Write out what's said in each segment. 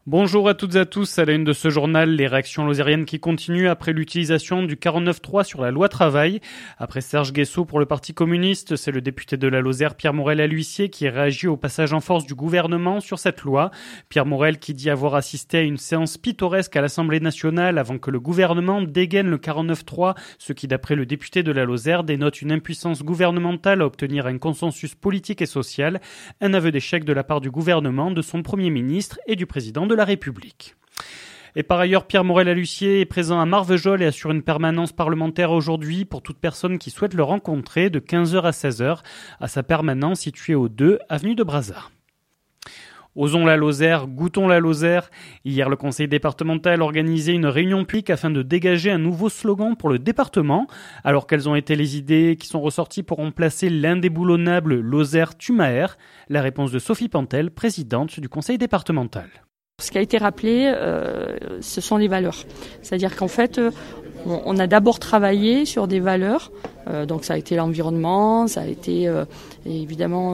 Bonjour à toutes et à tous. À la une de ce journal, les réactions lozériennes qui continuent après l'utilisation du 49.3 sur la loi travail. Après Serge Guessot pour le Parti communiste, c'est le député de la Lozère, Pierre Morel à l'huissier, qui réagit au passage en force du gouvernement sur cette loi. Pierre Morel qui dit avoir assisté à une séance pittoresque à l'Assemblée nationale avant que le gouvernement dégaine le 49.3, ce qui, d'après le député de la Lozère, dénote une impuissance gouvernementale à obtenir un consensus politique et social, un aveu d'échec de la part du gouvernement, de son Premier ministre et du président de la République. Et par ailleurs, Pierre Morel à l'huissier est présent à Marvejols et assure une permanence parlementaire aujourd'hui pour toute personne qui souhaite le rencontrer de 15h à 16h à sa permanence située au 2 avenue de Brazza. Osons la Lozère, goûtons la Lozère. Hier, le conseil départemental a organisé une réunion publique afin de dégager un nouveau slogan pour le département. Alors quelles ont été les idées qui sont ressorties pour remplacer l'indéboulonnable Lozère Tumaer? La réponse de Sophie Pantel, présidente du conseil départemental. Ce qui a été rappelé, ce sont les valeurs. C'est-à-dire qu'en fait, on a d'abord travaillé sur des valeurs. Donc ça a été l'environnement, ça a été évidemment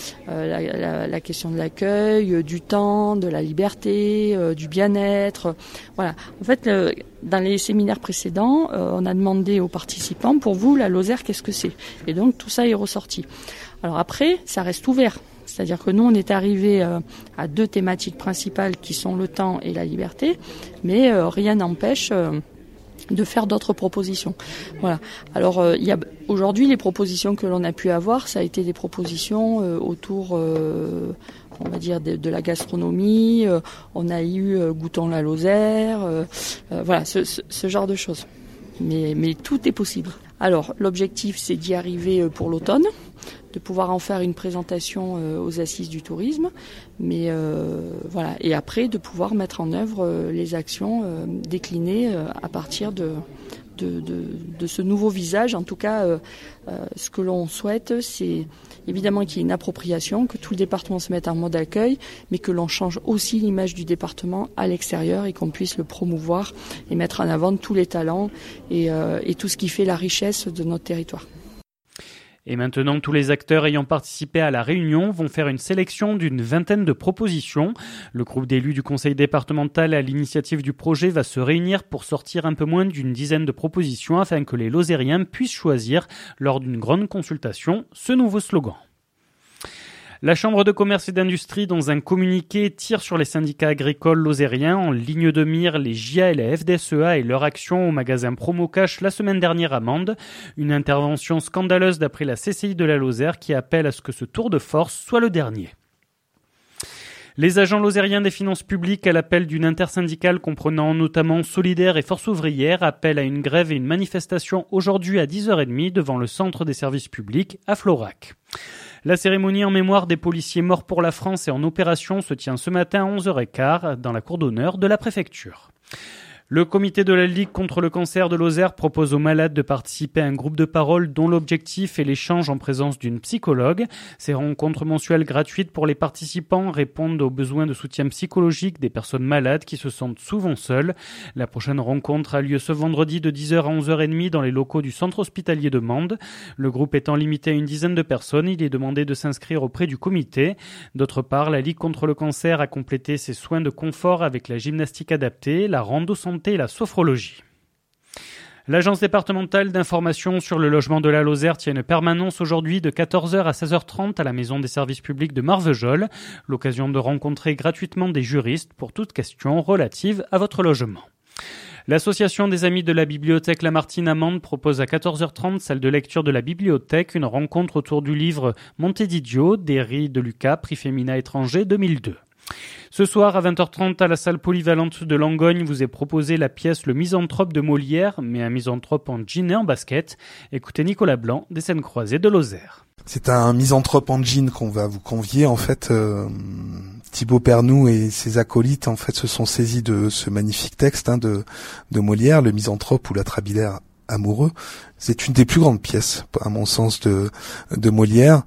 la question de l'accueil, du temps, de la liberté, du bien-être. Voilà. En fait, dans les séminaires précédents, on a demandé aux participants, pour vous, la Lozère, qu'est-ce que c'est? Et donc tout ça est ressorti. Alors après, ça reste ouvert. C'est-à-dire que nous, on est arrivé à deux thématiques principales qui sont le temps et la liberté, mais rien n'empêche de faire d'autres propositions. Voilà. Alors, il y a aujourd'hui les propositions que l'on a pu avoir, ça a été des propositions autour, on va dire, de la gastronomie. On a eu Goûtons la Lozère, voilà, ce genre de choses. Mais tout est possible. Alors, l'objectif, c'est d'y arriver pour l'automne, de pouvoir en faire une présentation aux assises du tourisme, mais voilà, et après de pouvoir mettre en œuvre les actions déclinées à partir de ce nouveau visage. En tout cas, ce que l'on souhaite, c'est évidemment qu'il y ait une appropriation, que tout le département se mette en mode accueil, mais que l'on change aussi l'image du département à l'extérieur et qu'on puisse le promouvoir et mettre en avant tous les talents et tout ce qui fait la richesse de notre territoire. Et maintenant, tous les acteurs ayant participé à la réunion vont faire une sélection d'une vingtaine de propositions. Le groupe d'élus du conseil départemental à l'initiative du projet va se réunir pour sortir un peu moins d'une dizaine de propositions afin que les Lozériens puissent choisir, lors d'une grande consultation, ce nouveau slogan. La Chambre de commerce et d'industrie, dans un communiqué, tire sur les syndicats agricoles lozériens en ligne de mire les JA et la FDSEA et leur action au magasin Promocash la semaine dernière à Mende. Une intervention scandaleuse d'après la CCI de la Lozère qui appelle à ce que ce tour de force soit le dernier. Les agents lozériens des finances publiques, à l'appel d'une intersyndicale comprenant notamment Solidaire et Force ouvrière, appellent à une grève et une manifestation aujourd'hui à 10h30 devant le centre des services publics à Florac. La cérémonie en mémoire des policiers morts pour la France et en opération se tient ce matin à 11h15 dans la cour d'honneur de la préfecture. Le comité de la Ligue contre le cancer de Lozère propose aux malades de participer à un groupe de parole dont l'objectif est l'échange en présence d'une psychologue. Ces rencontres mensuelles gratuites pour les participants répondent aux besoins de soutien psychologique des personnes malades qui se sentent souvent seules. La prochaine rencontre a lieu ce vendredi de 10h à 11h30 dans les locaux du centre hospitalier de Mende. Le groupe étant limité à une dizaine de personnes, il est demandé de s'inscrire auprès du comité. D'autre part, la Ligue contre le cancer a complété ses soins de confort avec la gymnastique adaptée, la rando-santé et la sophrologie. L'agence départementale d'information sur le logement de la Lozère tient une permanence aujourd'hui de 14h à 16h30 à la maison des services publics de Marvejols, l'occasion de rencontrer gratuitement des juristes pour toute question relative à votre logement. L'association des amis de la bibliothèque Lamartine à Mende propose à 14h30, salle de lecture de la bibliothèque, une rencontre autour du livre Montedidio d'Héry de Lucas, prix Femina étranger 2002. Ce soir, à 20h30, à la salle polyvalente de Langogne, vous est proposé la pièce Le Misanthrope de Molière, mais un misanthrope en jean et en basket. Écoutez Nicolas Blanc, des Scènes Croisées de Lozère. C'est un misanthrope en jean qu'on va vous convier, en fait. Thibaut Pernoud et ses acolytes, en fait, se sont saisis de ce magnifique texte de Molière, Le Misanthrope ou l'Atrabilaire amoureux. C'est une des plus grandes pièces, à mon sens, de Molière.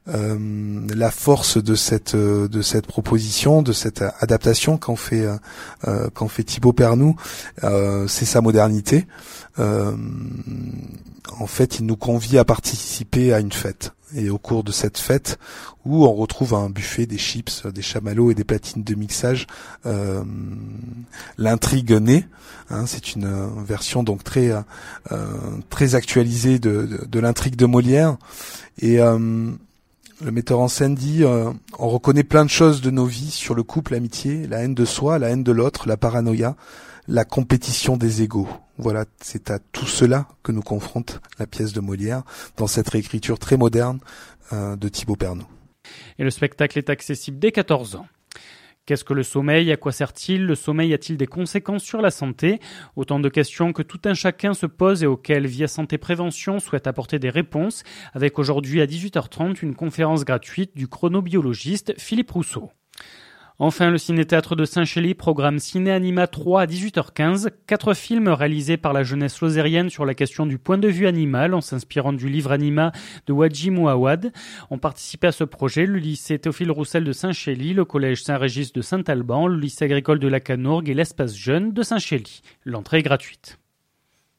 La force de cette proposition, de cette adaptation qu'en fait Thibaut Pernoud, c'est sa modernité. En fait, il nous convie à participer à une fête. Et au cours de cette fête, où on retrouve un buffet, des chips, des chamallows et des platines de mixage, l'intrigue naît. C'est une version donc très actualisée de l'intrigue de Molière. Et le metteur en scène dit on reconnaît plein de choses de nos vies sur le couple, l'amitié, la haine de soi, la haine de l'autre, la paranoïa, la compétition des égaux. Voilà, c'est à tout cela que nous confronte la pièce de Molière dans cette réécriture très moderne de Thibaut Pernoud. Et le spectacle est accessible dès 14 ans. Qu'est-ce que le sommeil ? À quoi sert-il ? Le sommeil a-t-il des conséquences sur la santé ? Autant de questions que tout un chacun se pose et auxquelles Via Santé Prévention souhaite apporter des réponses, avec aujourd'hui à 18h30 une conférence gratuite du chronobiologiste Philippe Rousseau. Enfin, le Ciné-Théâtre de Saint-Chély programme Ciné Anima 3 à 18h15, 4 films réalisés par la jeunesse lozérienne sur la question du point de vue animal en s'inspirant du livre Anima de Wadji Mouawad. Ont participé à ce projet le lycée Théophile Roussel de Saint-Chély, le collège Saint-Régis de Saint-Alban, le lycée agricole de la Canourgue et l'espace jeune de Saint-Chély. L'entrée est gratuite.